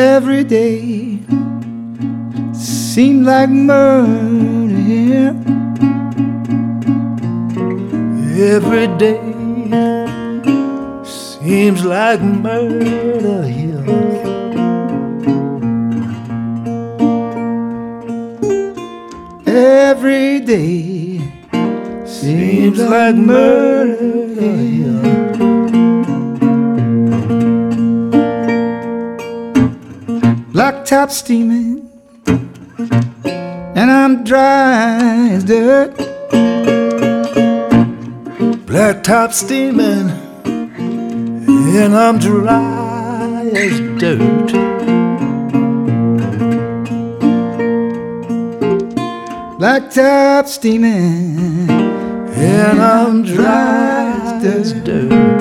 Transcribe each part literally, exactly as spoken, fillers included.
Every day seems like murder here. Every day seems like murder here. Every day seems like murder here. Blacktop steaming, and I'm dry as dirt. Blacktop steaming, and I'm dry as dirt. Blacktop steaming, and I'm dry as dirt.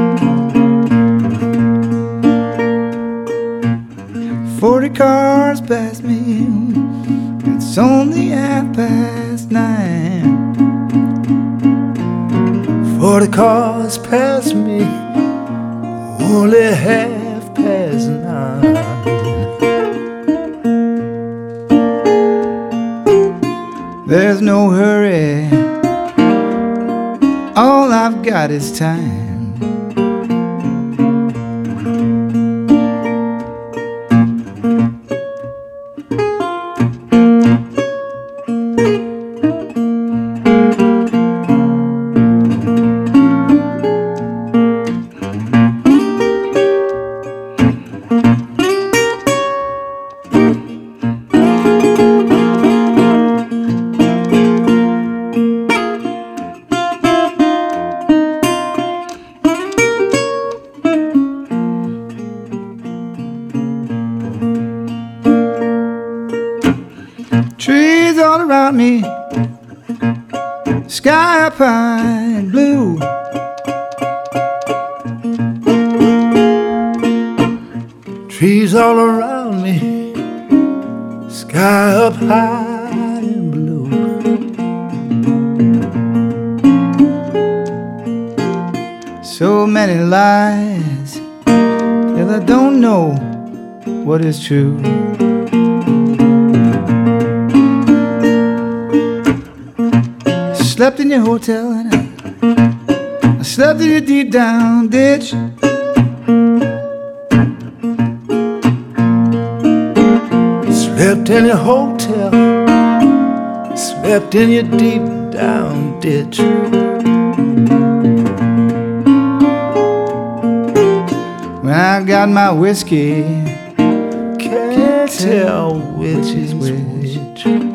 Forty cars past me, it's only half past nine. Forty cars past me, only half past nine. There's no hurry, all I've got is time. Trees all around me, sky up high and blue. Trees all around me, sky up high and blue. So many lies, till I don't know what is true. Slept in your hotel and I, I slept in your deep down ditch. Slept in your hotel, slept in your deep down ditch. When I got my whiskey, can't tell which is which.